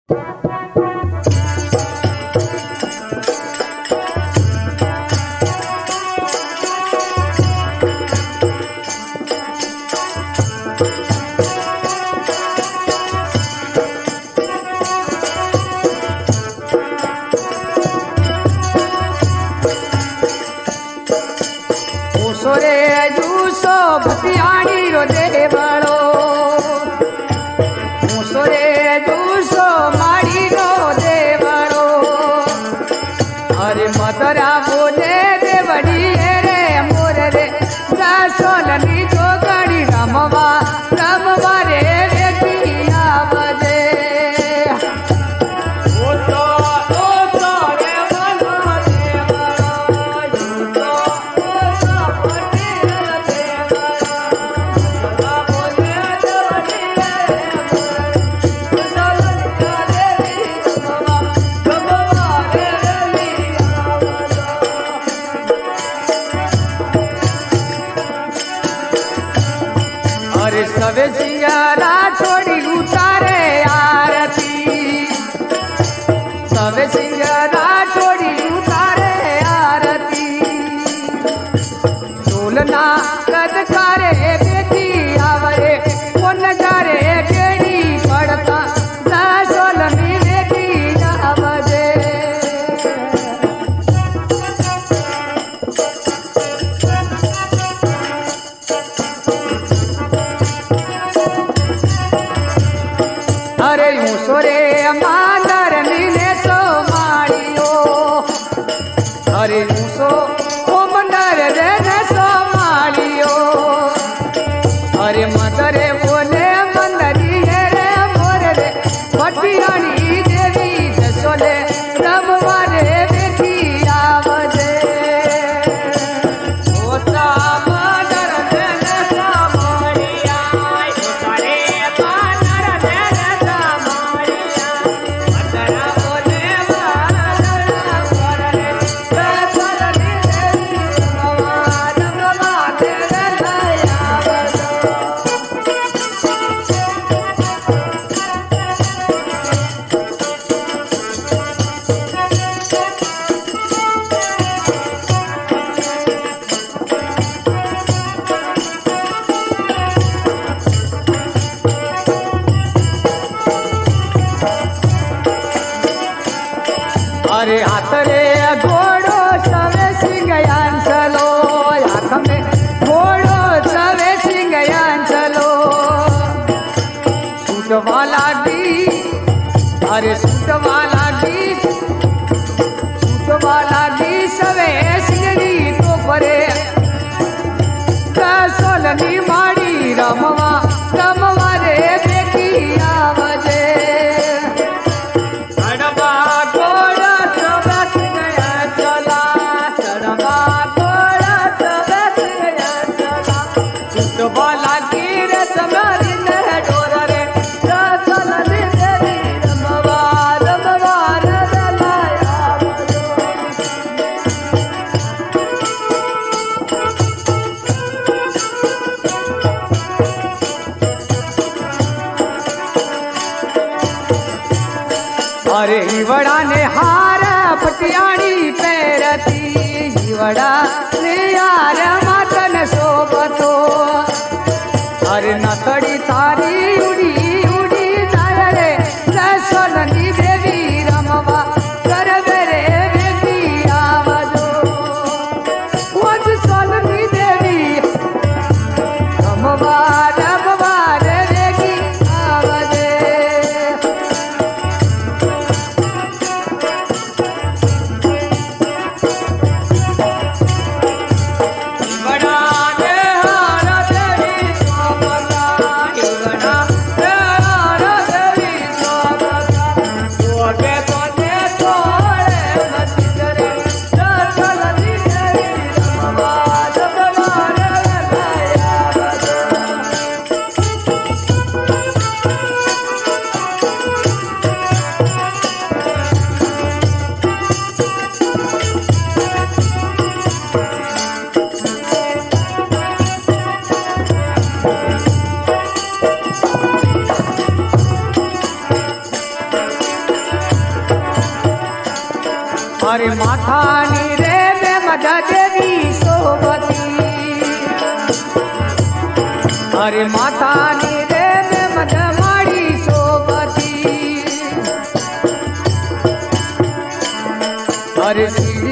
भतियाणी रो देवड़ो मुसोरे दूसो माड़ी रो देवड़ो अरे मदरा बोले देवड़ी रे मोर रे सोलनी जोगड़ी रमवा रमवा रे बेटिया बजे सवे सिंगारा छोड़ी उतारे आरती सवे सिंगारा छोड़ी उतारे आरती ढोलना कद करे बेटी आवरे कोन करे बेड़ी पड़ता सोलनी बेटी आवजे अरे मुसोरे मांदर नीले सो माड़ियो अरे मुसो ओ मंदर रे सो माड़ियो अरे मदरे बोले मंदरी रे मोर रे भटियाणी देवी जसोले रमवा रे बेटी आवजे ओता अरे हाथ रे घोड़ो सवे सिंगयान चलो हाथ में घोड़ो सवे सिंगयान चलो सूटवा लागी अरे सूटवा लागी सवे सिंगड़ी तो परे सोलनी माड़ी रमवा रमवा रे बेटी आवजे अरे हिवड़ा ने हार पटियाणी पैरती हिवड़ा ने यार मातन सोबतो अरे नतड़ी तारी उड़ी उड़ी जाए रे सोलनी देवी रमवा कर रे बेटी आवजो वज सोलनी देवी रमवा रमवा रे बेटी आवजे बड़ा अरे माथानी रे में मधा देवी सोबती अरे माथानी रे में मधा माड़ी सोबती अरे